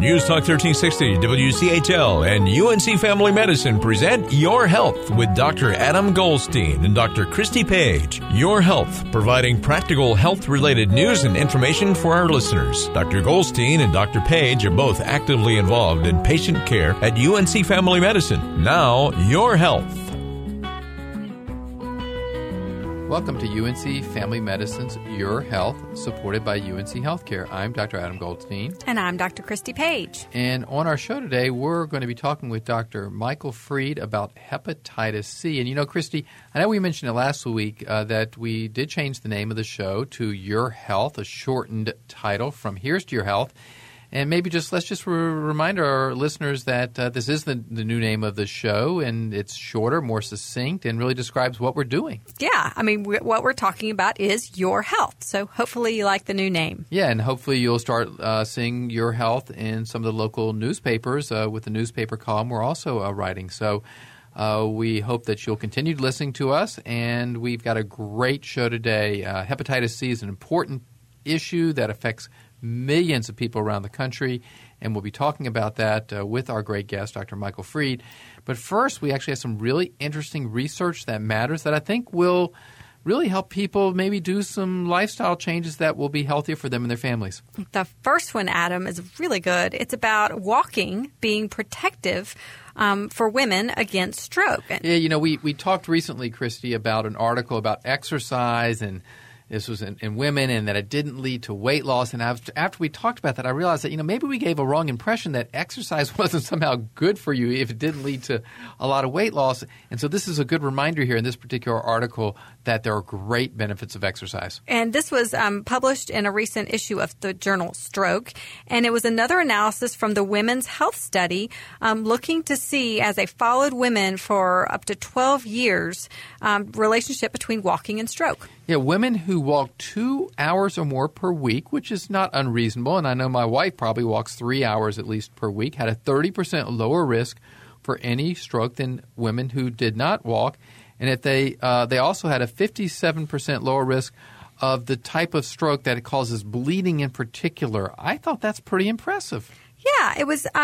News Talk 1360, WCHL, and UNC Family Medicine present Your Health with Dr. Adam Goldstein and Dr. Christy Page. Your Health, providing practical health-related news and information for our listeners. Dr. Goldstein and Dr. Page are both actively involved in patient care at UNC Family Medicine. Now, Your Health. Welcome to UNC Family Medicine's Your Health, supported by UNC Healthcare. I'm Dr. Adam Goldstein. And I'm Dr. Christy Page. And on our show today, we're going to be talking with Dr. Michael Freed about hepatitis C. And you know, Christy, I know we mentioned it last week that we did change the name of the show to Your Health, a shortened title from Here's to Your Health. And maybe let's just remind our listeners that this is the new name of the show, and it's shorter, more succinct, and really describes what we're doing. Yeah, I mean, what we're talking about is your health. So hopefully you like the new name. Yeah, and hopefully you'll start seeing Your Health in some of the local newspapers with the newspaper column we're also writing. So we hope that you'll continue listening to us, and we've got a great show today. Hepatitis C is an important issue that affects millions of people around the country, and we'll be talking about that with our great guest, Dr. Michael Freed. But first, we actually have some really interesting research that matters that I think will really help people maybe do some lifestyle changes that will be healthier for them and their families. The first one, Adam, is really good. It's about walking being protective for women against stroke. Yeah, you know, we talked recently, Christy, about an article about exercise, and this was in women, and that it didn't lead to weight loss. And after we talked about that, I realized that, you know, maybe we gave a wrong impression that exercise wasn't somehow good for you if it didn't lead to a lot of weight loss. And so this is a good reminder here in this particular article that there are great benefits of exercise. And this was published in a recent issue of the journal Stroke. And it was another analysis from the Women's Health Study looking to see, as they followed women for up to 12 years, relationship between walking and stroke. Yeah, women who walk 2 hours or more per week, which is not unreasonable, and I know my wife probably walks 3 hours at least per week, had a 30% lower risk for any stroke than women who did not walk. And if they also had a 57% lower risk of the type of stroke that it causes bleeding in particular. I thought that's pretty impressive. Yeah, it was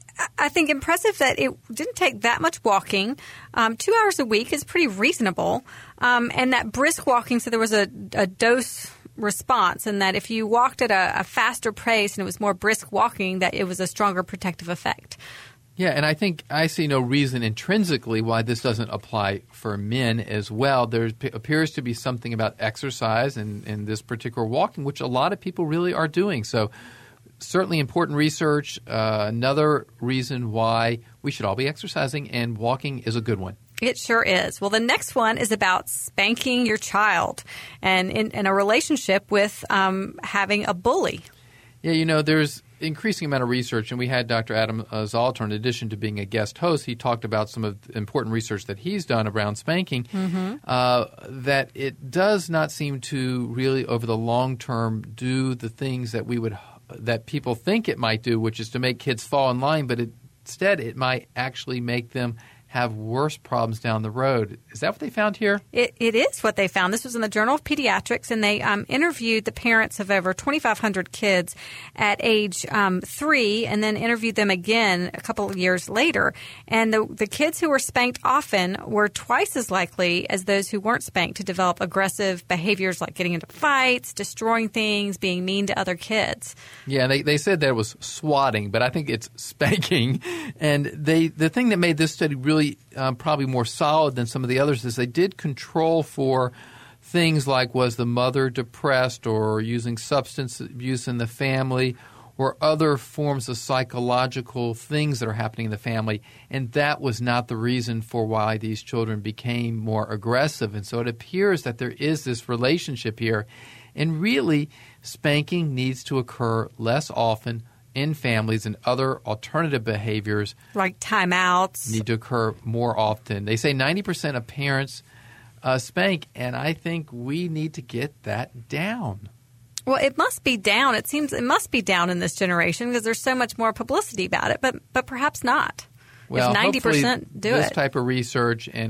I think impressive that it didn't take that much walking. 2 hours a week is pretty reasonable. And that brisk walking, so there was a dose response, and that if you walked at a faster pace and it was more brisk walking, that it was a stronger protective effect. Yeah, and I think I see no reason intrinsically why this doesn't apply for men as well. There appears to be something about exercise and this particular walking, which a lot of people really are doing. So certainly important research, another reason why we should all be exercising, and walking is a good one. It sure is. Well, the next one is about spanking your child and in a relationship with having a bully. Yeah, you know, there's increasing amount of research, and we had Dr. Adam Zolter, in addition to being a guest host, he talked about some of the important research that he's done around spanking, that it does not seem to really, over the long term, do the things that people think it might do, which is to make kids fall in line, but instead it might actually make them have worse problems down the road. Is that what they found here? It is what they found. This was in the Journal of Pediatrics, and they interviewed the parents of over 2,500 kids at age 3, and then interviewed them again a couple of years later. And the kids who were spanked often were twice as likely as those who weren't spanked to develop aggressive behaviors like getting into fights, destroying things, being mean to other kids. Yeah, they said that it was swatting, but I think it's spanking. And the thing that made this study really probably more solid than some of the others is they did control for things like, was the mother depressed or using substance abuse in the family or other forms of psychological things that are happening in the family. And that was not the reason for why these children became more aggressive. And so it appears that there is this relationship here. And really, spanking needs to occur less often in families, and other alternative behaviors like timeouts need to occur more often. They say 90% of parents spank, and I think we need to get that down. Well, it must be down. It seems it must be down in this generation because there's so much more publicity about it, but perhaps not. Well, if 90% do this it. type of research, and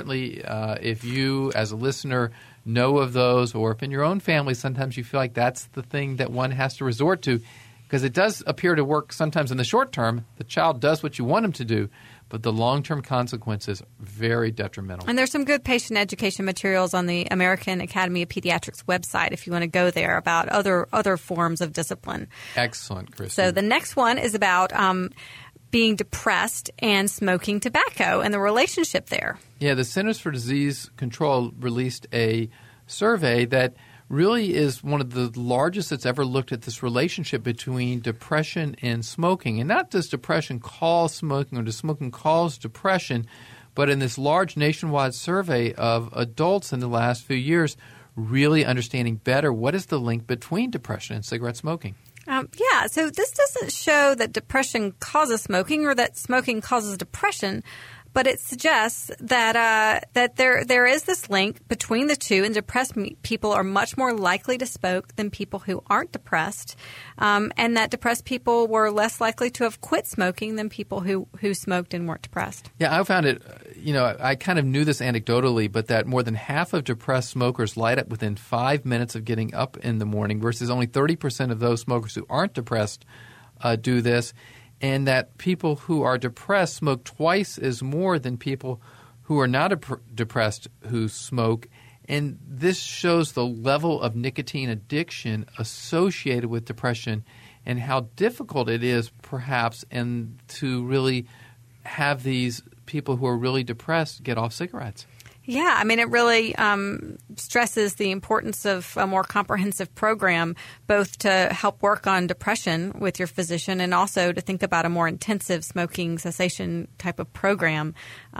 if you as a listener know of those, or if in your own family sometimes you feel like that's the thing that one has to resort to, because it does appear to work sometimes in the short term. The child does what you want him to do, but the long-term consequences are very detrimental. And there's some good patient education materials on the American Academy of Pediatrics website if you want to go there about other forms of discipline. Excellent, Christy. So the next one is about being depressed and smoking tobacco and the relationship there. Yeah, the Centers for Disease Control released a survey that really is one of the largest that's ever looked at this relationship between depression and smoking. And not does depression cause smoking or does smoking cause depression, but in this large nationwide survey of adults in the last few years, really understanding better what is the link between depression and cigarette smoking. Yeah, so this doesn't show that depression causes smoking or that smoking causes depression, but it suggests that that there is this link between the two, and depressed people are much more likely to smoke than people who aren't depressed, and that depressed people were less likely to have quit smoking than people who smoked and weren't depressed. Yeah, I found it, I kind of knew this anecdotally, but that more than half of depressed smokers light up within 5 minutes of getting up in the morning versus only 30% of those smokers who aren't depressed do this. And that people who are depressed smoke twice as more than people who are not depressed who smoke. And this shows the level of nicotine addiction associated with depression and how difficult it is perhaps and to really have these people who are really depressed get off cigarettes. Yeah, I mean, it really stresses the importance of a more comprehensive program, both to help work on depression with your physician and also to think about a more intensive smoking cessation type of program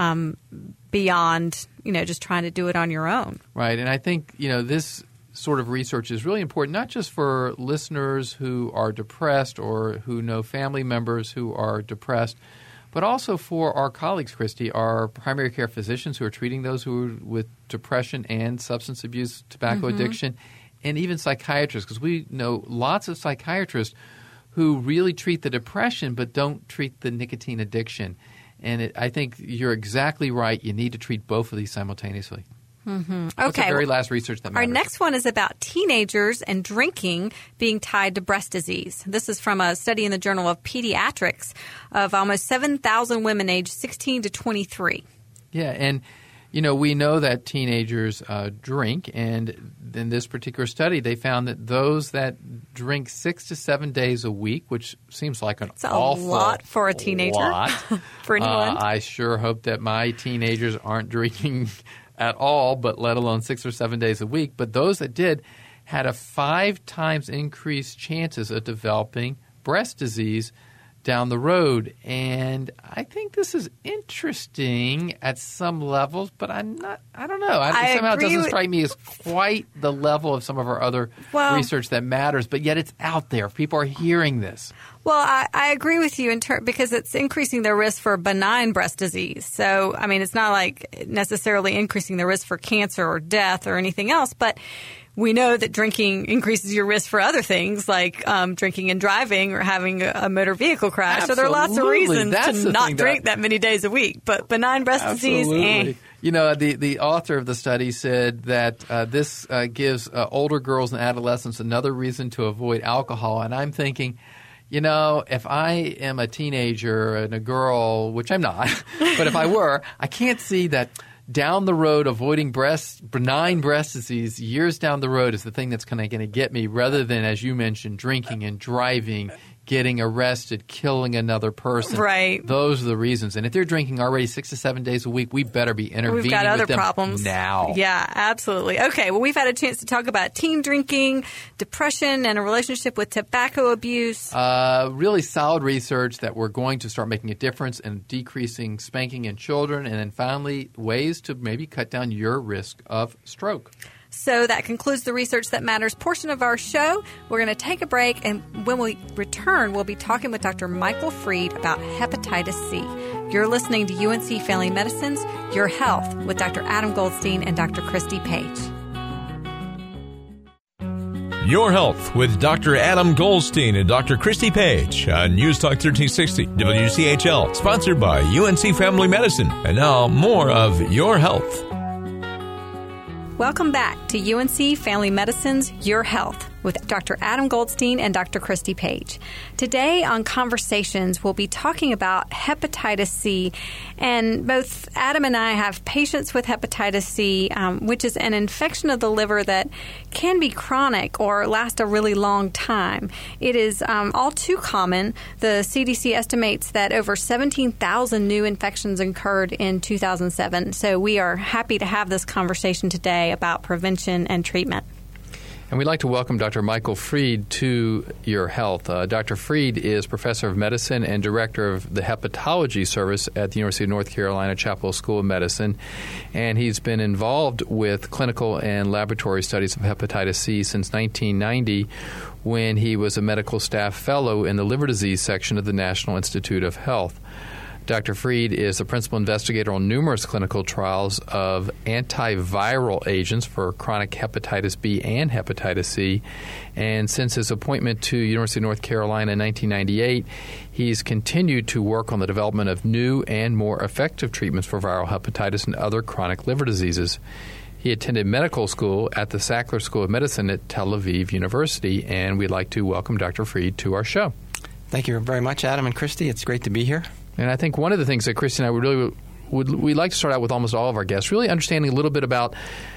beyond, just trying to do it on your own. Right, and I think, this sort of research is really important, not just for listeners who are depressed or who know family members who are depressed, but also for our colleagues, Christy, our primary care physicians who are treating those who are with depression and substance abuse, tobacco addiction, and even psychiatrists, because we know lots of psychiatrists who really treat the depression but don't treat the nicotine addiction. And I think you're exactly right. You need to treat both of these simultaneously. That's the very last research that matters. Our next one is about teenagers and drinking being tied to breast disease. This is from a study in the Journal of Pediatrics of almost 7,000 women aged 16 to 23. Yeah, and we know that teenagers drink, and in this particular study, they found that those that drink 6 to 7 days a week, which seems like an awful lot for a teenager, lot. For anyone. I sure hope that my teenagers aren't drinking at all, but let alone 6 or 7 days a week. But those that did had a 5 times increased chances of developing breast disease down the road. And I think this is interesting at some levels, but I don't know. It somehow doesn't strike me as quite the level of some of our other research that matters, but yet it's out there. People are hearing this. Well, I agree with you because it's increasing the risk for benign breast disease. So, I mean, it's not like necessarily increasing the risk for cancer or death or anything else, but we know that drinking increases your risk for other things like drinking and driving or having a motor vehicle crash. Absolutely. So there are lots of reasons to not drink that many days a week. But benign breast disease, The author of the study said that this gives older girls and adolescents another reason to avoid alcohol. And I'm thinking, if I am a teenager and a girl, which I'm not, but if I were, I can't see that down the road avoiding benign breast disease years down the road is the thing that's going to get me rather than, as you mentioned, drinking and driving, getting arrested, killing another person. Right. Those are the reasons. And if they're drinking already 6 to 7 days a week, we better be intervening We've got other with them problems now. Yeah, absolutely. Okay, well, we've had a chance to talk about teen drinking, depression, and a relationship with tobacco abuse. Really solid research that we're going to start making a difference in decreasing spanking in children, and then finally ways to maybe cut down your risk of stroke. So that concludes the Research That Matters portion of our show. We're going to take a break, and when we return, we'll be talking with Dr. Michael Freed about hepatitis C. You're listening to UNC Family Medicine's Your Health with Dr. Adam Goldstein and Dr. Christy Page. Your Health with Dr. Adam Goldstein and Dr. Christy Page on News Talk 1360 WCHL, sponsored by UNC Family Medicine. And now, more of Your Health. Welcome back to UNC Family Medicine's Your Health. with Dr. Adam Goldstein and Dr. Christy Page. Today on Conversations, we'll be talking about hepatitis C. And both Adam and I have patients with hepatitis C, which is an infection of the liver that can be chronic or last a really long time. It is all too common. The CDC estimates that over 17,000 new infections occurred in 2007. So we are happy to have this conversation today about prevention and treatment. And we'd like to welcome Dr. Michael Freed to Your Health. Dr. Freed is professor of medicine and director of the hepatology service at the University of North Carolina Chapel School of Medicine. And he's been involved with clinical and laboratory studies of hepatitis C since 1990, when he was a medical staff fellow in the liver disease section of the National Institute of Health. Dr. Freed is the principal investigator on numerous clinical trials of antiviral agents for chronic hepatitis B and hepatitis C. And since his appointment to University of North Carolina in 1998, he's continued to work on the development of new and more effective treatments for viral hepatitis and other chronic liver diseases. He attended medical school at the Sackler School of Medicine at Tel Aviv University, and we'd like to welcome Dr. Freed to our show. Thank you very much, Adam and Christy. It's great to be here. And I think one of the things that Christy and I we'd like to start out with almost all of our guests, really understanding a little bit about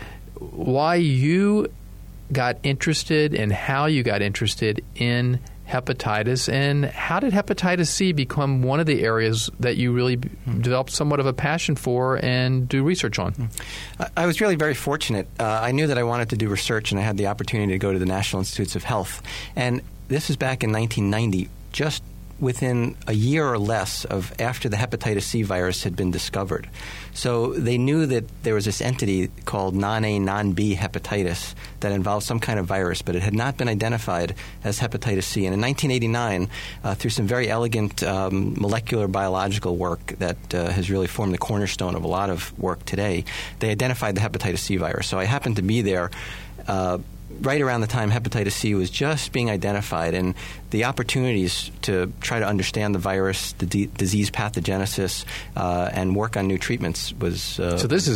why you got interested and how you got interested in hepatitis, and how did hepatitis C become one of the areas that you really developed somewhat of a passion for and do research on? I was really very fortunate. I knew that I wanted to do research, and I had the opportunity to go to the National Institutes of Health. And this was back in 1990, just within a year or less of after the hepatitis C virus had been discovered. So they knew that there was this entity called non-A, non-B hepatitis that involved some kind of virus, but it had not been identified as hepatitis C. And in 1989, through some very elegant molecular biological work that has really formed the cornerstone of a lot of work today, they identified the hepatitis C virus. So I happened to be there right around the time hepatitis C was just being identified, and the opportunities to try to understand the virus, the disease pathogenesis, and work on new treatments was. So this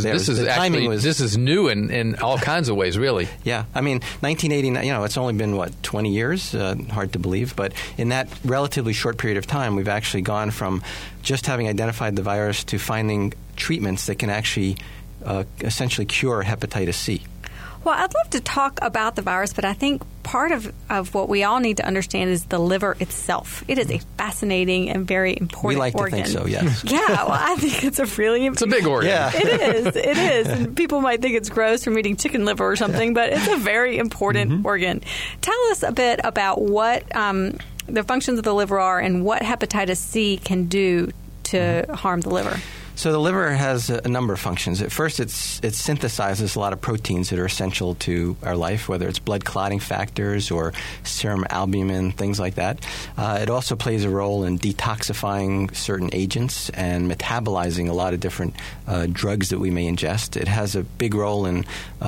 is new in all kinds of ways, really. Yeah, I mean, 1989. It's only been 20 years. Hard to believe, but in that relatively short period of time, we've actually gone from just having identified the virus to finding treatments that can actually essentially cure hepatitis C. Well, I'd love to talk about the virus, but I think part of what we all need to understand is the liver itself. It is a fascinating and very important organ. We like to think so, yes. Yeah, well, I think it's a really important... It's a big organ. Yeah. It is. And people might think it's gross from eating chicken liver or something, but it's a very important organ. Tell us a bit about what the functions of the liver are and what hepatitis C can do to harm the liver. So the liver has a number of functions. At first, it synthesizes a lot of proteins that are essential to our life, whether it's blood clotting factors or serum albumin, things like that. It also plays a role in detoxifying certain agents and metabolizing a lot of different drugs that we may ingest. It has a big role in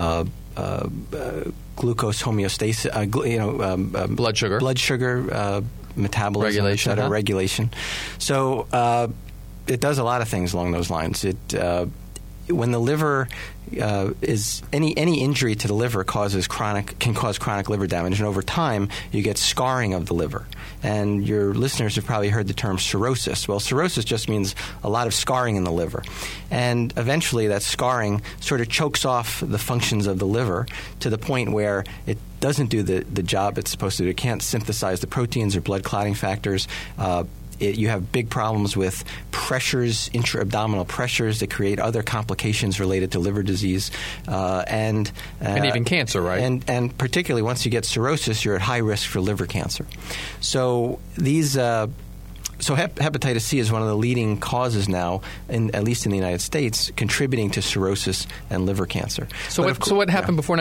glucose homeostasis, blood sugar metabolism, regulation. Regulation. So it does a lot of things along those lines. When the liver is any injury to the liver can cause chronic liver damage, and over time you get scarring of the liver. And your listeners have probably heard the term cirrhosis. Well, cirrhosis just means a lot of scarring in the liver, and eventually that scarring sort of chokes off the functions of the liver to the point where it doesn't do the job it's supposed to do. It can't synthesize the proteins or blood clotting factors. You have big problems with pressures, intra-abdominal pressures that create other complications related to liver disease. And even cancer, right? And particularly once you get cirrhosis, you're at high risk for liver cancer. So these... So hepatitis C is one of the leading causes now, at least in the United States, contributing to cirrhosis and liver cancer. So what happened before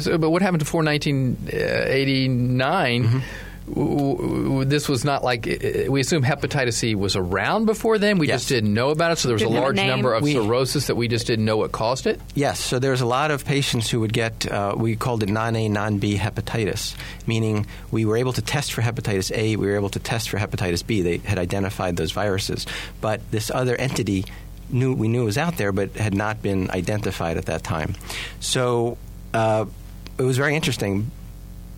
1989? This was not like we assume hepatitis C was around before then. We just didn't know about it. So there was a large number of cirrhosis that we just didn't know what caused it. Yes. So there's a lot of patients who would get we called it non-A, non-B hepatitis, meaning we were able to test for hepatitis A, we were able to test for hepatitis B. They had identified those viruses, but this other entity we knew was out there, but had not been identified at that time. So it was very interesting.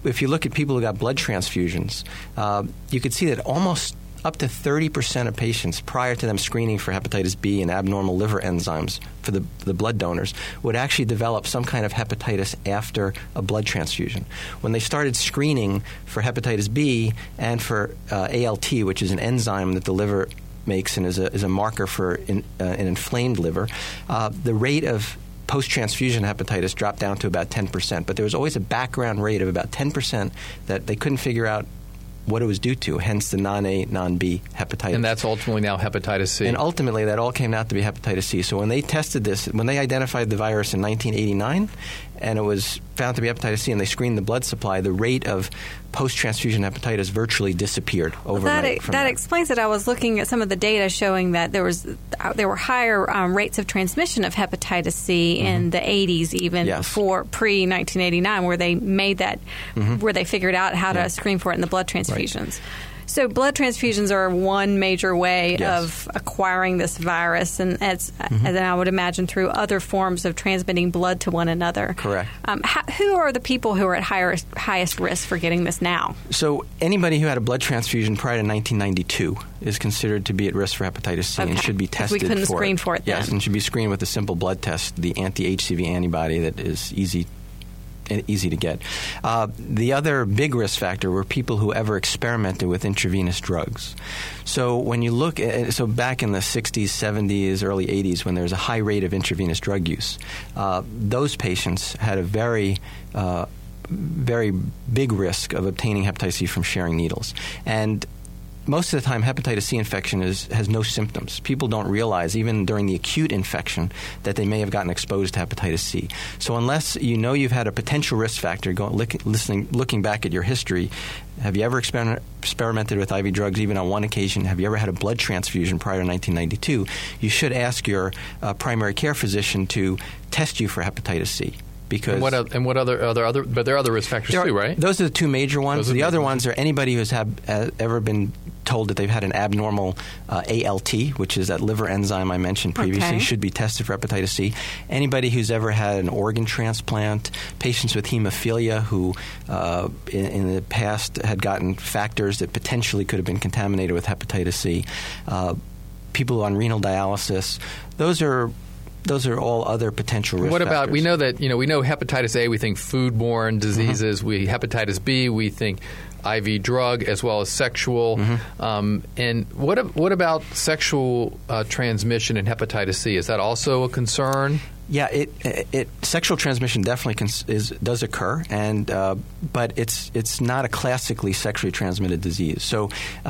if you look at people who got blood transfusions, you could see that almost up to 30% of patients prior to them screening for hepatitis B and abnormal liver enzymes for the blood donors would actually develop some kind of hepatitis after a blood transfusion. When they started screening for hepatitis B and for ALT, which is an enzyme that the liver makes and is a marker for an inflamed liver, the rate of post-transfusion hepatitis dropped down to about 10%. But there was always a background rate of about 10% that they couldn't figure out what it was due to, hence the non-A, non-B hepatitis. And that's ultimately now hepatitis C. And ultimately, that all came out to be hepatitis C. So when they tested this, when they identified the virus in 1989, and it was found to be hepatitis C, and they screened the blood supply, the rate of post-transfusion hepatitis virtually disappeared overnight. That explains it. I was looking at some of the data showing that there were higher rates of transmission of hepatitis C in the 80s, even before pre-1989, where they made that, where they figured out how to screen for it in the blood transfusions. Right. So blood transfusions are one major way of acquiring this virus, and then I would imagine through other forms of transmitting blood to one another. Correct. Who are the people who are at highest risk for getting this now? So anybody who had a blood transfusion prior to 1992 is considered to be at risk for hepatitis C and should be tested for it. We couldn't screen for it then. Yes, and should be screened with a simple blood test, the anti-HCV antibody that is easy to get. The other big risk factor were people who ever experimented with intravenous drugs. So when you look at, back in the 60s, 70s, early 80s, when there was a high rate of intravenous drug use, those patients had a very big risk of obtaining hepatitis C from sharing needles. And most of the time, hepatitis C infection has no symptoms. People don't realize, even during the acute infection, that they may have gotten exposed to hepatitis C. So unless you know you've had a potential risk factor, looking back at your history, have you ever experimented with IV drugs even on one occasion? Have you ever had a blood transfusion prior to 1992? You should ask your primary care physician to test you for hepatitis C. Because what other but there are other risk factors too, right? Those are the two major ones. The other ones are anybody who's ever been told that they've had an abnormal ALT, which is that liver enzyme I mentioned previously, should be tested for hepatitis C. Anybody who's ever had an organ transplant, patients with hemophilia who in the past had gotten factors that potentially could have been contaminated with hepatitis C, people on renal dialysis, those are all other potential risk factors. What about, we know hepatitis A, we think foodborne diseases. Hepatitis B, we think IV drug as well as sexual. And what about sexual transmission in hepatitis C? Is that also a concern? Yeah, sexual transmission definitely does occur, and but it's not a classically sexually transmitted disease. So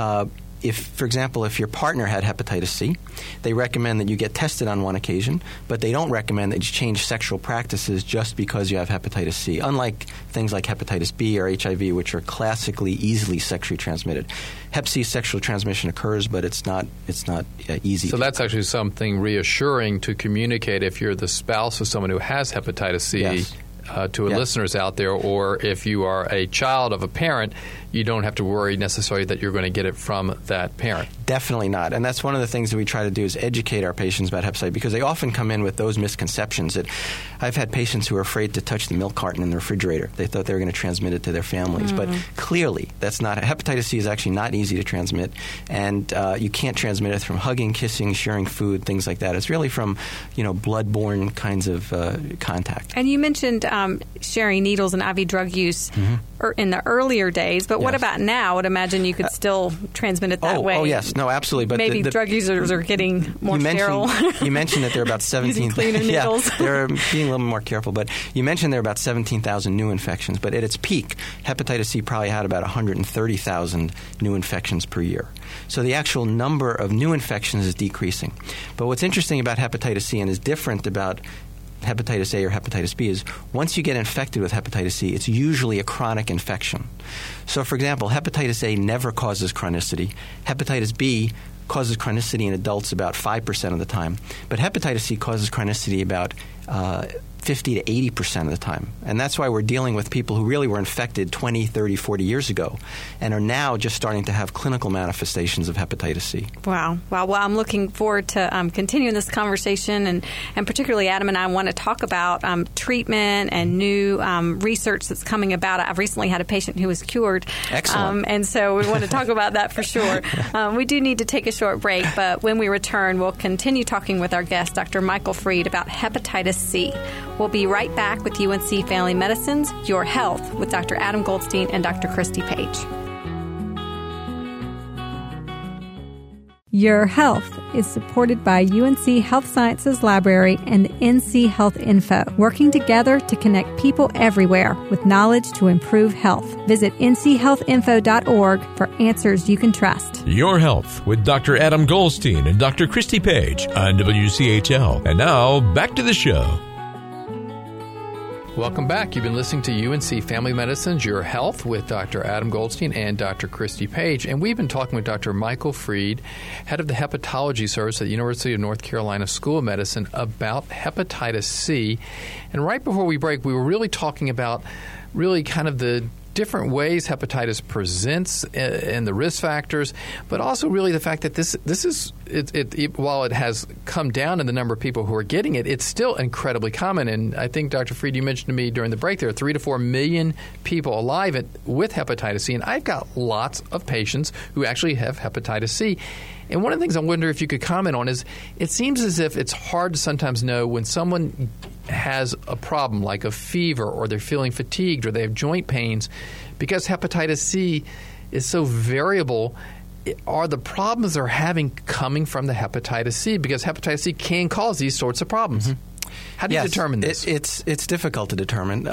for example, if your partner had hepatitis C, they recommend that you get tested on one occasion, but they don't recommend that you change sexual practices just because you have hepatitis C, unlike things like hepatitis B or HIV, which are classically easily sexually transmitted. Hep C sexual transmission occurs, but it's not easy. So that's actually something reassuring to communicate if you're the spouse of someone who has hepatitis C. Yes. To listeners out there, or if you are a child of a parent, you don't have to worry necessarily that you're going to get it from that parent. Definitely not. And that's one of the things that we try to do is educate our patients about hepatitis, because they often come in with those misconceptions. That I've had patients who are afraid to touch the milk carton in the refrigerator. They thought they were going to transmit it to their families. But clearly, that's not. Hepatitis C is actually not easy to transmit, and you can't transmit it from hugging, kissing, sharing food, things like that. It's really from blood-borne kinds of contact. And you mentioned sharing needles and IV drug use in the earlier days, but what about now? I would imagine you could still transmit it that way. Oh, yes. No, absolutely. But maybe drug users are getting more sterile. You mentioned that there are about 17,000. Using cleaner needles. They're being a little more careful. But you mentioned there are about 17,000 new infections. But at its peak, hepatitis C probably had about 130,000 new infections per year. So the actual number of new infections is decreasing. But what's interesting about hepatitis C and is different about hepatitis A or hepatitis B is once you get infected with hepatitis C, it's usually a chronic infection. So, for example, hepatitis A never causes chronicity. Hepatitis B causes chronicity in adults about 5% of the time. But hepatitis C causes chronicity about 50 to 80% of the time. And that's why we're dealing with people who really were infected 20, 30, 40 years ago and are now just starting to have clinical manifestations of hepatitis C. Wow. Well, I'm looking forward to continuing this conversation, and particularly Adam and I want to talk about treatment and new research that's coming about. I've recently had a patient who was cured. Excellent. And so we want to talk about that for sure. We do need to take a short break, but when we return, we'll continue talking with our guest, Dr. Michael Freed, about hepatitis C. We'll be right back with UNC Family Medicine's Your Health with Dr. Adam Goldstein and Dr. Christy Page. Your Health is supported by UNC Health Sciences Library and NC Health Info, working together to connect people everywhere with knowledge to improve health. Visit nchealthinfo.org for answers you can trust. Your Health with Dr. Adam Goldstein and Dr. Christy Page on WCHL. And now, back to the show. Welcome back. You've been listening to UNC Family Medicine's Your Health with Dr. Adam Goldstein and Dr. Christy Page. And we've been talking with Dr. Michael Freed, head of the Hepatology Service at the University of North Carolina School of Medicine, about hepatitis C. And right before we break, we were really talking about really kind of the different ways hepatitis presents and the risk factors, but also really the fact that this is while it has come down in the number of people who are getting it, it's still incredibly common. And I think, Dr. Freed, you mentioned to me during the break there are 3 to 4 million people alive with hepatitis C, and I've got lots of patients who actually have hepatitis C. And one of the things I wonder if you could comment on is it seems as if it's hard to sometimes know when someone has a problem like a fever or they're feeling fatigued or they have joint pains, because hepatitis C is so variable. Are the problems they're having coming from the hepatitis C? Because hepatitis C can cause these sorts of problems. Mm-hmm. How do you determine this? It's difficult to determine.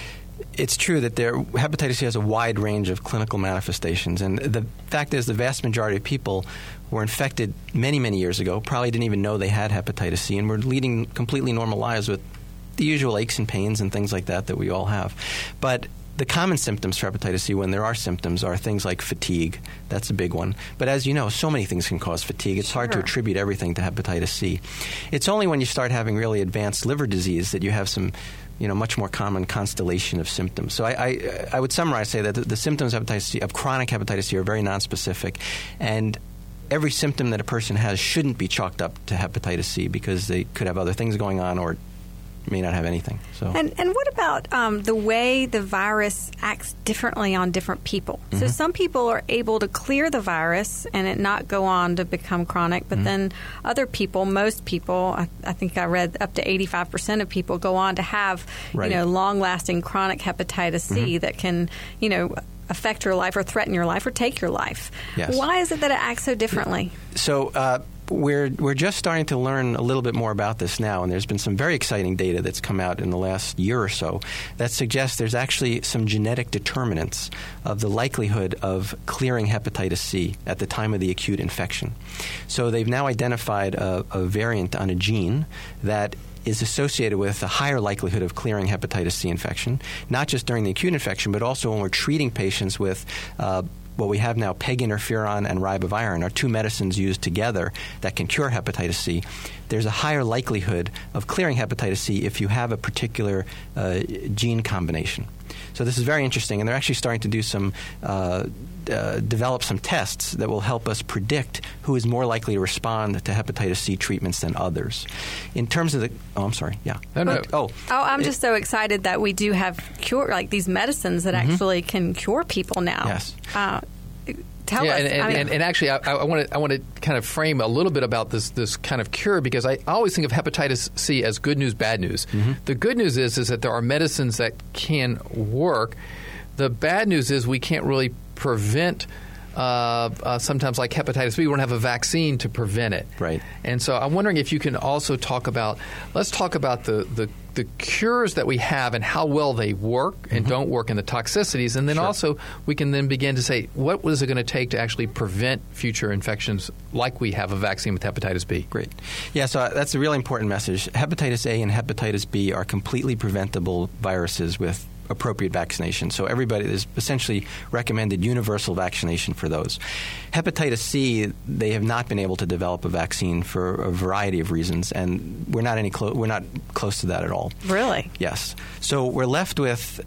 It's true that hepatitis C has a wide range of clinical manifestations, and the fact is the vast majority of people were infected many, many years ago, probably didn't even know they had hepatitis C, and were leading completely normal lives with the usual aches and pains and things like that we all have. But the common symptoms for hepatitis C, when there are symptoms, are things like fatigue. That's a big one. But as you know, so many things can cause fatigue. It's hard to attribute everything to hepatitis C. It's only when you start having really advanced liver disease that you have some much more common constellation of symptoms. So I would summarize, say that the symptoms of hepatitis C, of chronic hepatitis C, are very nonspecific, and every symptom that a person has shouldn't be chalked up to hepatitis C because they could have other things going on or may not have anything. So. And what about the way the virus acts differently on different people? Mm-hmm. So some people are able to clear the virus and it not go on to become chronic, but then other people, most people, I think I read up to 85% of people go on to have long-lasting chronic hepatitis C that can affect your life or threaten your life or take your life. Yes. Why is it that it acts so differently? So we're just starting to learn a little bit more about this now, and there's been some very exciting data that's come out in the last year or so that suggests there's actually some genetic determinants of the likelihood of clearing hepatitis C at the time of the acute infection. So they've now identified a variant on a gene that is associated with a higher likelihood of clearing hepatitis C infection, not just during the acute infection, but also when we're treating patients with what we have now, PEG interferon and ribavirin, are two medicines used together that can cure hepatitis C. There's a higher likelihood of clearing hepatitis C if you have a particular gene combination. So this is very interesting, and they're actually starting to do some develop some tests that will help us predict who is more likely to respond to hepatitis C treatments than others. In terms of I'm sorry. Yeah. I'm just so excited that we do have these medicines that actually can cure people now. Yes. Tell us. And actually, I want to kind of frame a little bit about this kind of cure, because I always think of hepatitis C as good news, bad news. Mm-hmm. The good news is that there are medicines that can work. The bad news is we can't really prevent sometimes like hepatitis B. We don't have a vaccine to prevent it. Right. And so I'm wondering if you can also let's talk about the cures that we have and how well they work and don't work, and the toxicities. And then also we can then begin to say, what is it going to take to actually prevent future infections like we have a vaccine with hepatitis B? Great. Yeah, so that's a really important message. Hepatitis A and hepatitis B are completely preventable viruses with appropriate vaccination. So everybody is essentially recommended universal vaccination for those. Hepatitis C, they have not been able to develop a vaccine for a variety of reasons, and we're not close to that at all. Really? Yes. So we're left with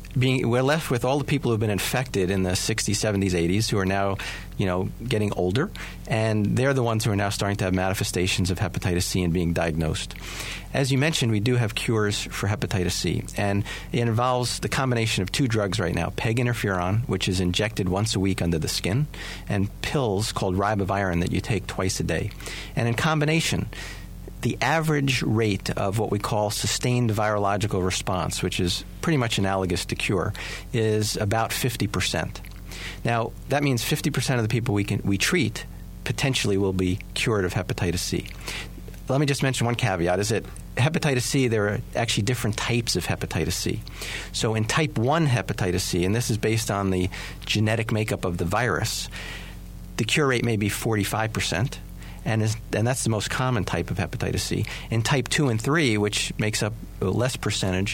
all the people who have been infected in the 60s, 70s, 80s who are now, getting older, and they're the ones who are now starting to have manifestations of hepatitis C and being diagnosed. As you mentioned, we do have cures for hepatitis C, and it involves the combination of two drugs right now, PEG interferon, which is injected once a week under the skin, and pills called ribavirin that you take twice a day. And in combination, the average rate of what we call sustained virological response, which is pretty much analogous to cure, is about 50%. Now, that means 50% of the people we treat potentially will be cured of hepatitis C. Let me just mention one caveat, is that hepatitis C, there are actually different types of hepatitis C. So in type 1 hepatitis C, and this is based on the genetic makeup of the virus, the cure rate may be 45%. And that's the most common type of hepatitis C. In type 2 and 3, which makes up a less percentage,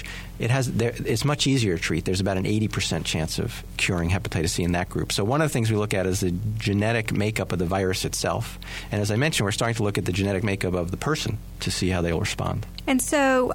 it's much easier to treat. There's about an 80% chance of curing hepatitis C in that group. So one of the things we look at is the genetic makeup of the virus itself. And as I mentioned, we're starting to look at the genetic makeup of the person to see how they'll respond. And so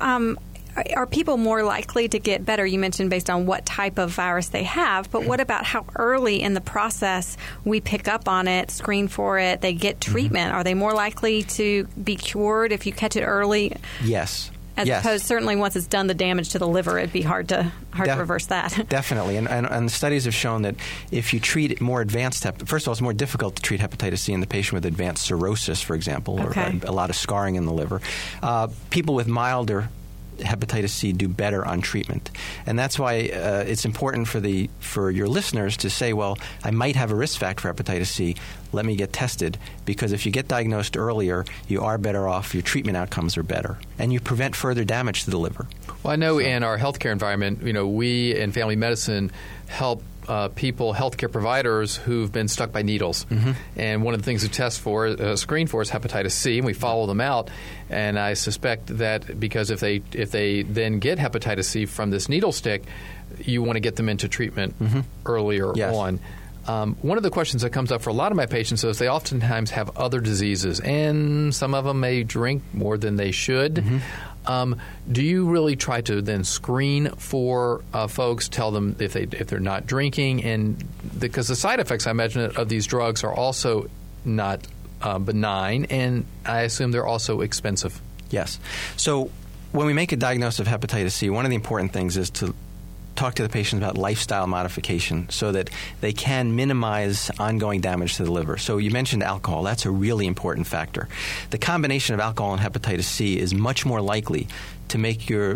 are people more likely to get better? You mentioned based on what type of virus they have, but what about how early in the process we pick up on it, screen for it, they get treatment? Mm-hmm. Are they more likely to be cured if you catch it early? Yes. As opposed, certainly once it's done the damage to the liver, it'd be hard to reverse that. Definitely. And studies have shown that if you treat more advanced first of all, it's more difficult to treat hepatitis C in the patient with advanced cirrhosis, for example, or a lot of scarring in the liver. People with milder hepatitis C do better on treatment, and that's why it's important for your listeners to say, well, I might have a risk factor for hepatitis C, let me get tested, because if you get diagnosed earlier, you are better off, your treatment outcomes are better, and you prevent further damage to the liver. Well, I know in our healthcare environment, we in family medicine help healthcare providers who've been stuck by needles. Mm-hmm. And one of the things we screen for is hepatitis C, and we follow them out. And I suspect that because if they then get hepatitis C from this needle stick, you want to get them into treatment earlier on. One of the questions that comes up for a lot of my patients is they oftentimes have other diseases, and some of them may drink more than they should. Mm-hmm. Do you really try to then screen for folks, tell them if they're not drinking, and because the side effects, I imagine, of these drugs are also not benign, and I assume they're also expensive. Yes. So when we make a diagnosis of hepatitis C, one of the important things is to talk to the patient about lifestyle modification so that they can minimize ongoing damage to the liver. So you mentioned alcohol. That's a really important factor. The combination of alcohol and hepatitis C is much more likely to make your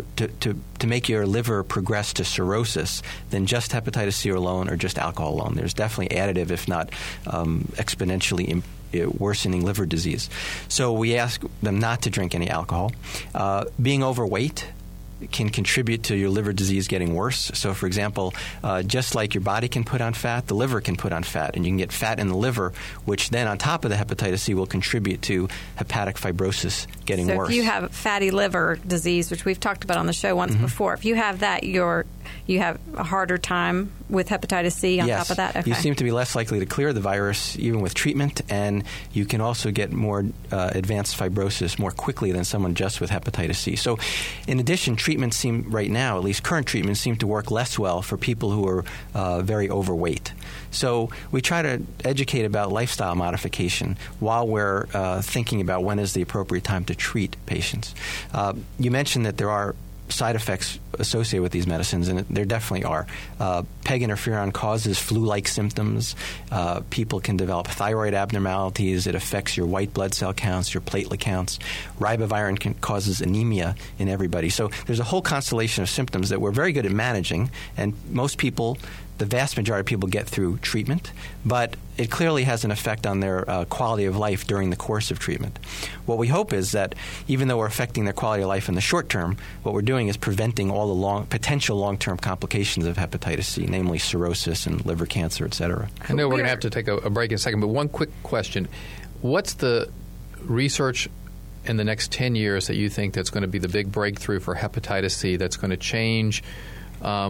liver progress to cirrhosis than just hepatitis C alone or just alcohol alone. There's definitely additive, if not exponentially worsening liver disease. So we ask them not to drink any alcohol. Being overweight can contribute to your liver disease getting worse. So, for example, just like your body can put on fat, the liver can put on fat, and you can get fat in the liver, which then on top of the hepatitis C will contribute to hepatic fibrosis getting worse. So if you have fatty liver disease, which we've talked about on the show once before, if you have that, you have a harder time with hepatitis C on top of that? Okay. You seem to be less likely to clear the virus even with treatment, and you can also get more advanced fibrosis more quickly than someone just with hepatitis C. So in addition, treatments seem right now, at least current treatments, seem to work less well for people who are very overweight. So we try to educate about lifestyle modification while we're thinking about when is the appropriate time to treat patients. You mentioned that there are side effects associated with these medicines, and there definitely are. PEG interferon causes flu-like symptoms. People can develop thyroid abnormalities. It affects your white blood cell counts, your platelet counts. Ribavirin causes anemia in everybody. So there's a whole constellation of symptoms that we're very good at managing, and most people, the vast majority of people, get through treatment, but it clearly has an effect on their quality of life during the course of treatment. What we hope is that even though we're affecting their quality of life in the short term, what we're doing is preventing all the potential long-term complications of hepatitis C, namely cirrhosis and liver cancer, et cetera. I know we're going to have to take a break in a second, but one quick question. What's the research in the next 10 years that you think that's going to be the big breakthrough for hepatitis C that's going to change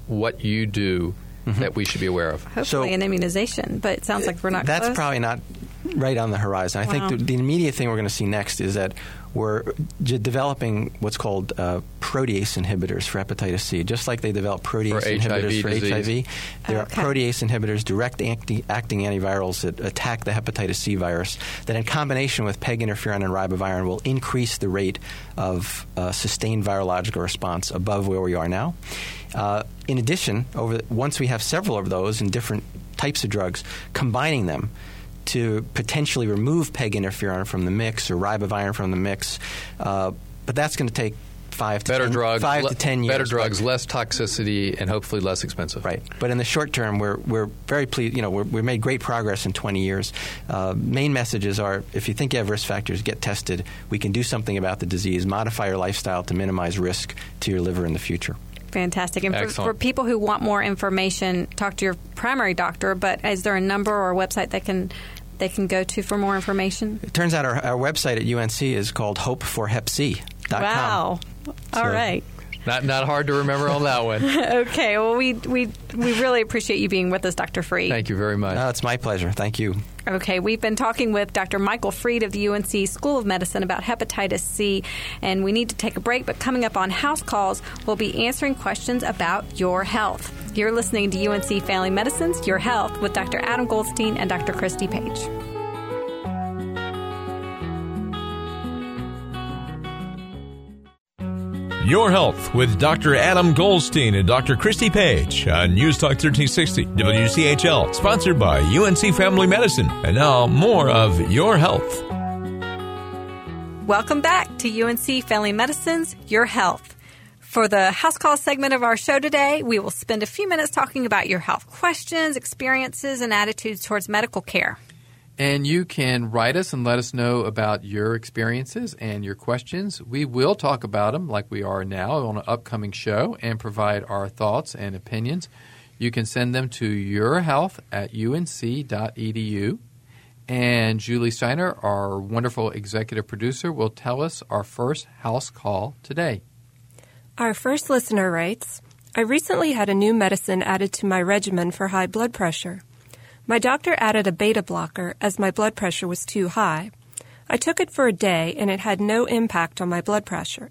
what you do that we should be aware of? Hopefully an immunization, but it sounds like we're not That's close. probably not right on the horizon. I think the immediate thing we're going to see next is that we're developing what's called protease inhibitors for hepatitis C, just like they develop protease inhibitors for HIV. There are protease inhibitors, direct-acting antivirals that attack the hepatitis C virus that in combination with PEG interferon and ribavirin will increase the rate of sustained virological response above where we are now. In addition, once we have several of those in different types of drugs, combining them to potentially remove PEG interferon from the mix or ribavirin from the mix, but that's going to take 5 to 10 years. Better drugs, less toxicity, and hopefully less expensive. Right. But in the short term, we're very pleased. We've made great progress in 20 years. Main messages are: if you think you have risk factors, get tested. We can do something about the disease. Modify your lifestyle to minimize risk to your liver in the future. Fantastic. And for people who want more information, talk to your primary doctor. But is there a number or a website they can go to for more information? It turns out our website at UNC is called hopeforhepc.com. Wow. All right. Not hard to remember on that one. Okay. Well, we really appreciate you being with us, Dr. Freed. Thank you very much. It's my pleasure. Thank you. Okay. We've been talking with Dr. Michael Freed of the UNC School of Medicine about hepatitis C, and we need to take a break, but coming up on House Calls, we'll be answering questions about your health. You're listening to UNC Family Medicine's Your Health with Dr. Adam Goldstein and Dr. Christy Page. Your Health with Dr. Adam Goldstein and Dr. Christy Page on News Talk 1360 WCHL, sponsored by UNC Family Medicine. And now, more of Your Health. Welcome back to UNC Family Medicine's Your Health. For the House Call segment of our show today, we will spend a few minutes talking about your health questions, experiences, and attitudes towards medical care. And you can write us and let us know about your experiences and your questions. We will talk about them like we are now on an upcoming show and provide our thoughts and opinions. You can send them to yourhealth@unc.edu. And Julie Steiner, our wonderful executive producer, will tell us our first house call today. Our first listener writes, I recently had a new medicine added to my regimen for high blood pressure. My doctor added a beta blocker as my blood pressure was too high. I took it for a day and it had no impact on my blood pressure.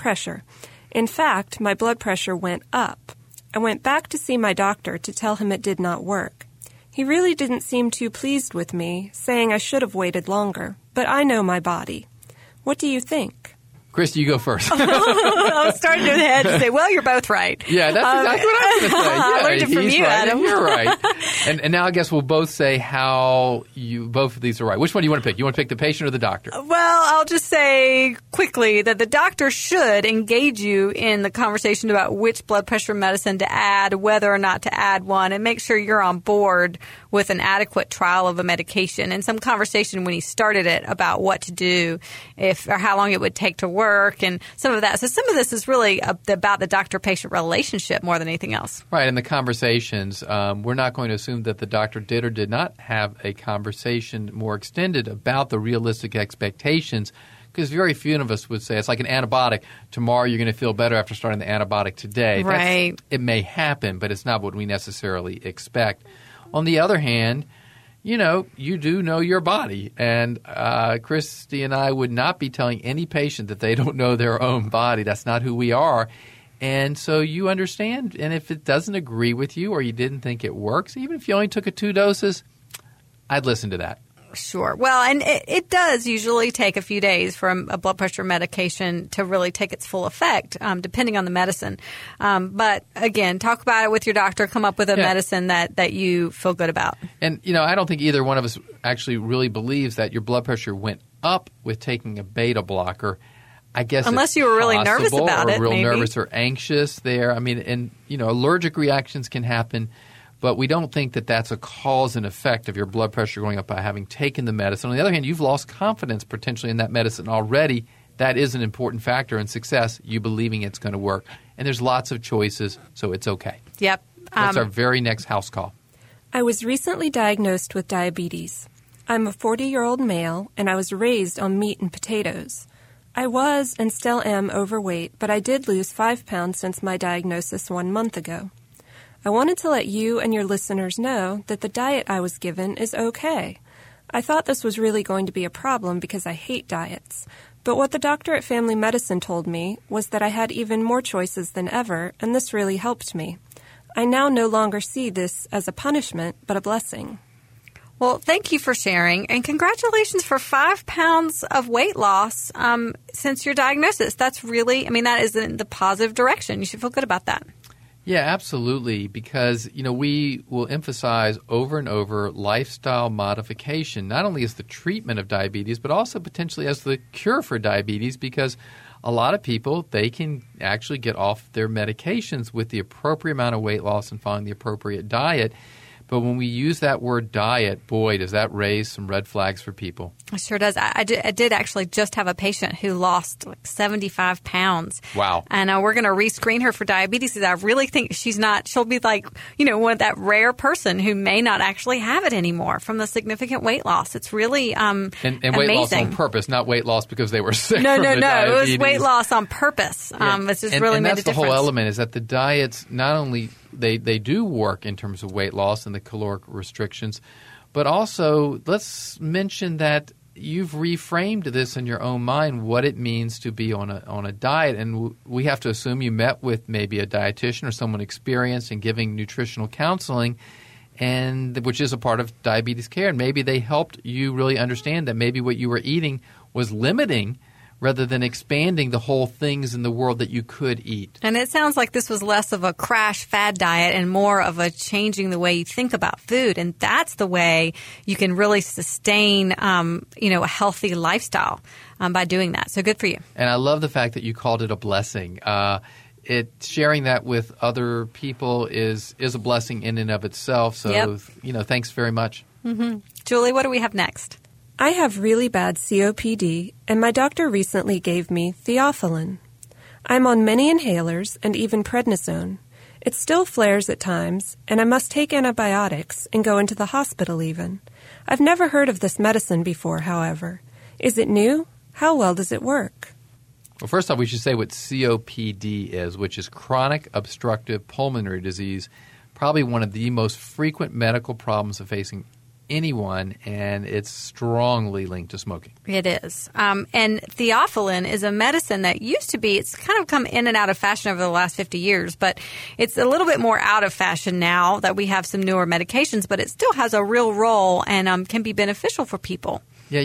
In fact, my blood pressure went up. I went back to see my doctor to tell him it did not work. He really didn't seem too pleased with me, saying I should have waited longer, but I know my body. What do you think? Christy, you go first. I was starting to head to say, well, you're both right. Yeah, that's exactly what I was going to say. Yeah, I learned it from you, right, Adam. You're right. And now I guess we'll both say how both of these are right. Which one do you want to pick? You want to pick the patient or the doctor? Well, I'll just say quickly that the doctor should engage you in the conversation about which blood pressure medicine to add, whether or not to add one, and make sure you're on board with an adequate trial of a medication and some conversation when he started it about what to do, or how long it would take to work, and some of that. So some of this is really about the doctor-patient relationship more than anything else. Right, and the conversations. We're not going to assume that the doctor did or did not have a conversation more extended about the realistic expectations, because very few of us would say it's like an antibiotic. Tomorrow you're going to feel better after starting the antibiotic today. Right. It may happen, but it's not what we necessarily expect. On the other hand, you do know your body. And Christy and I would not be telling any patient that they don't know their own body. That's not who we are. And so you understand. And if it doesn't agree with you or you didn't think it works, even if you only took 2 doses, I'd listen to that. Sure. Well, and it does usually take a few days for a blood pressure medication to really take its full effect, depending on the medicine. But again, talk about it with your doctor. Come up with a medicine that you feel good about. And, I don't think either one of us actually really believes that your blood pressure went up with taking a beta blocker. I guess unless you were really nervous about it, or real maybe. Nervous or anxious there. I mean, and, allergic reactions can happen. But we don't think that that's a cause and effect of your blood pressure going up by having taken the medicine. On the other hand, you've lost confidence potentially in that medicine already. That is an important factor in success, you believing it's going to work. And there's lots of choices, so it's okay. Yep. That's our very next house call. I was recently diagnosed with diabetes. I'm a 40-year-old male, and I was raised on meat and potatoes. I was and still am overweight, but I did lose 5 pounds since my diagnosis 1 month ago. I wanted to let you and your listeners know that the diet I was given is okay. I thought this was really going to be a problem because I hate diets. But what the doctor at Family Medicine told me was that I had even more choices than ever, and this really helped me. I now no longer see this as a punishment, but a blessing. Well, thank you for sharing, and congratulations for 5 pounds of weight loss since your diagnosis. That's really, that is in the positive direction. You should feel good about that. Yeah, absolutely, because, we will emphasize over and over lifestyle modification, not only as the treatment of diabetes, but also potentially as the cure for diabetes, because a lot of people, they can actually get off their medications with the appropriate amount of weight loss and following the appropriate diet. But when we use that word diet, boy, does that raise some red flags for people. It sure does. I did actually just have a patient who lost 75 pounds. Wow. And we're going to rescreen her for diabetes because I really think she'll be like, one of that rare person who may not actually have it anymore from the significant weight loss. It's really and amazing. Weight loss on purpose, not weight loss because they were sick No. diabetes. It was weight loss on purpose. It's just really made a difference. And that's the whole element is that the diets not only they do work in terms of weight loss and the caloric restrictions, but also let's mention that you've reframed this in your own mind what it means to be on a diet, and we have to assume you met with maybe a dietitian or someone experienced in giving nutritional counseling, and which is a part of diabetes care, and maybe they helped you really understand that maybe what you were eating was limiting rather than expanding the whole things in the world that you could eat. And it sounds like this was less of a crash fad diet and more of a changing the way you think about food. And that's the way you can really sustain, a healthy lifestyle by doing that. So good for you. And I love the fact that you called it a blessing. Sharing that with other people is a blessing in and of itself. So, yep. Thanks very much. Mm-hmm. Julie, what do we have next? I have really bad COPD, and my doctor recently gave me theophylline. I'm on many inhalers and even prednisone. It still flares at times, and I must take antibiotics and go into the hospital even. I've never heard of this medicine before, however. Is it new? How well does it work? Well, first off, we should say what COPD is, which is chronic obstructive pulmonary disease, probably one of the most frequent medical problems of facing anyone, and it's strongly linked to smoking. It is. And theophylline is a medicine that used to be, it's kind of come in and out of fashion over the last 50 years, but it's a little bit more out of fashion now that we have some newer medications, but it still has a real role and can be beneficial for people. Yeah,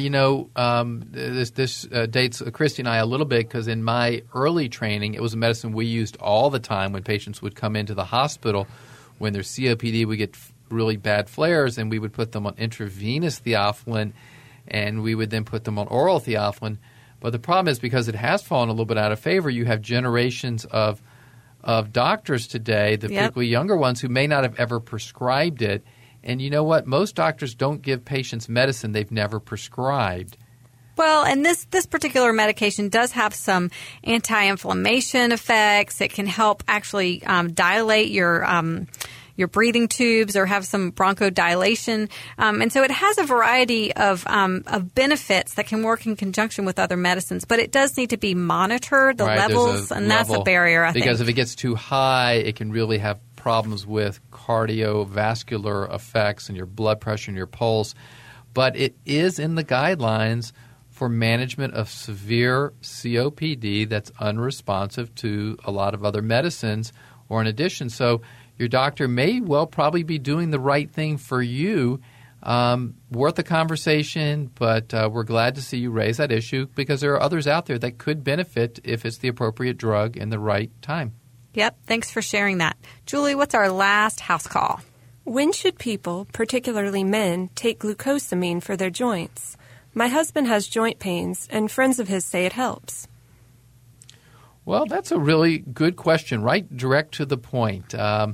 this dates Christy and I a little bit because in my early training, it was a medicine we used all the time when patients would come into the hospital when their COPD would get really bad flares, and we would put them on intravenous theophylline, and we would then put them on oral theophylline. But the problem is because it has fallen a little bit out of favor, you have generations of doctors today, particularly younger ones, who may not have ever prescribed it. And you know what? Most doctors don't give patients medicine they've never prescribed. Well, and this particular medication does have some anti-inflammation effects. It can help actually dilate your breathing tubes or have some bronchodilation. And so it has a variety of benefits that can work in conjunction with other medicines. But it does need to be monitored, the levels, and that's a barrier, I think. Because if it gets too high, it can really have problems with cardiovascular effects and your blood pressure and your pulse. But it is in the guidelines for management of severe COPD that's unresponsive to a lot of other medicines or in addition. So your doctor may well probably be doing the right thing for you. Worth a conversation, but we're glad to see you raise that issue because there are others out there that could benefit if it's the appropriate drug in the right time. Yep. Thanks for sharing that. Julie, what's our last house call? When should people, particularly men, take glucosamine for their joints? My husband has joint pains, and friends of his say it helps. Well, that's a really good question, right direct to the point.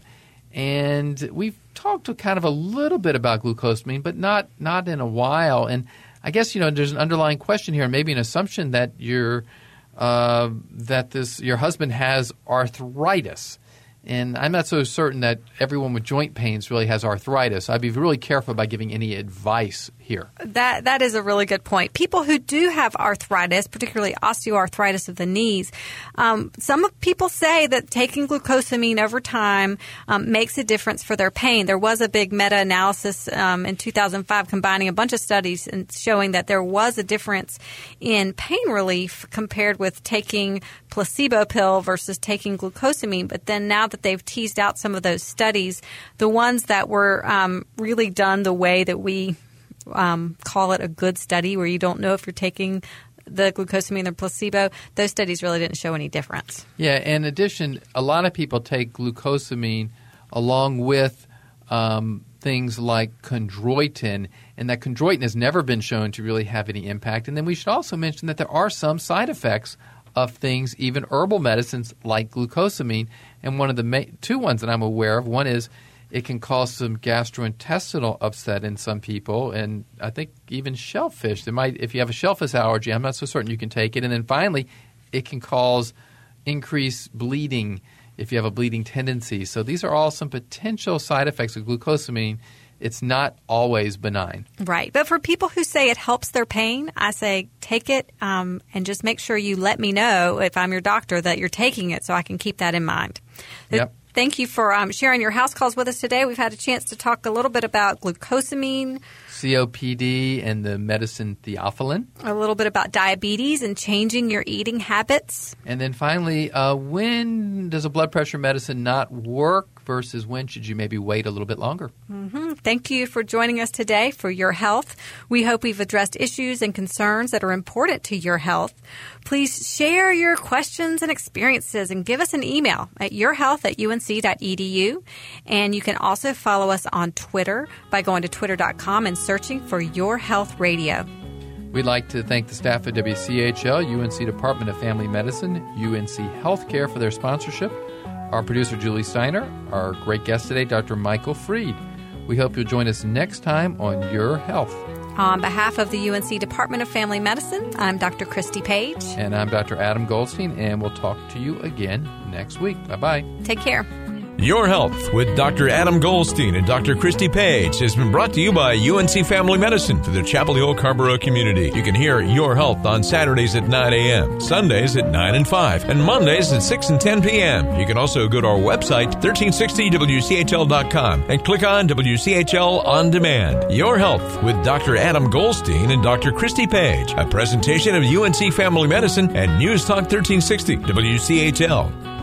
And we've talked kind of a little bit about glucosamine, but not in a while. And I guess, there's an underlying question here, and maybe an assumption that your husband has arthritis. And I'm not so certain that everyone with joint pains really has arthritis. I'd be really careful about giving any advice here. That is a really good point. People who do have arthritis, particularly osteoarthritis of the knees, some people say that taking glucosamine over time makes a difference for their pain. There was a big meta-analysis in 2005 combining a bunch of studies and showing that there was a difference in pain relief compared with taking placebo pill versus taking glucosamine. But then now that they've teased out some of those studies, the ones that were really done the way that we call it a good study, where you don't know if you're taking the glucosamine or placebo, those studies really didn't show any difference. Yeah, in addition, a lot of people take glucosamine along with things like chondroitin, and that chondroitin has never been shown to really have any impact. And then we should also mention that there are some side effects of things, even herbal medicines like glucosamine. And one of the two ones that I'm aware of, one is it can cause some gastrointestinal upset in some people, and I think even shellfish. If you have a shellfish allergy, I'm not so certain you can take it. And then finally, it can cause increased bleeding if you have a bleeding tendency. So these are all some potential side effects of glucosamine. It's not always benign. Right. But for people who say it helps their pain, I say take it and just make sure you let me know if I'm your doctor that you're taking it so I can keep that in mind. Yep. Thank you for sharing your house calls with us today. We've had a chance to talk a little bit about glucosamine, COPD, and the medicine theophylline. A little bit about diabetes and changing your eating habits. And then finally, when does a blood pressure medicine not work versus when should you maybe wait a little bit longer? Mm-hmm. Thank you for joining us today for Your Health. We hope we've addressed issues and concerns that are important to your health. Please share your questions and experiences and give us an email at yourhealth@unc.edu. And you can also follow us on Twitter by going to twitter.com and searching for Your Health Radio. We'd like to thank the staff at WCHL, UNC Department of Family Medicine, UNC Healthcare for their sponsorship. Our producer, Julie Steiner. Our great guest today, Dr. Michael Freed. We hope you'll join us next time on Your Health. On behalf of the UNC Department of Family Medicine, I'm Dr. Christy Page. And I'm Dr. Adam Goldstein, and we'll talk to you again next week. Bye-bye. Take care. Your Health with Dr. Adam Goldstein and Dr. Christy Page has been brought to you by UNC Family Medicine for the Chapel Hill Carrboro community. You can hear Your Health on Saturdays at 9 a.m., Sundays at 9 and 5, and Mondays at 6 and 10 p.m. You can also go to our website, 1360WCHL.com, and click on WCHL On Demand. Your Health with Dr. Adam Goldstein and Dr. Christy Page, a presentation of UNC Family Medicine and News Talk 1360 WCHL.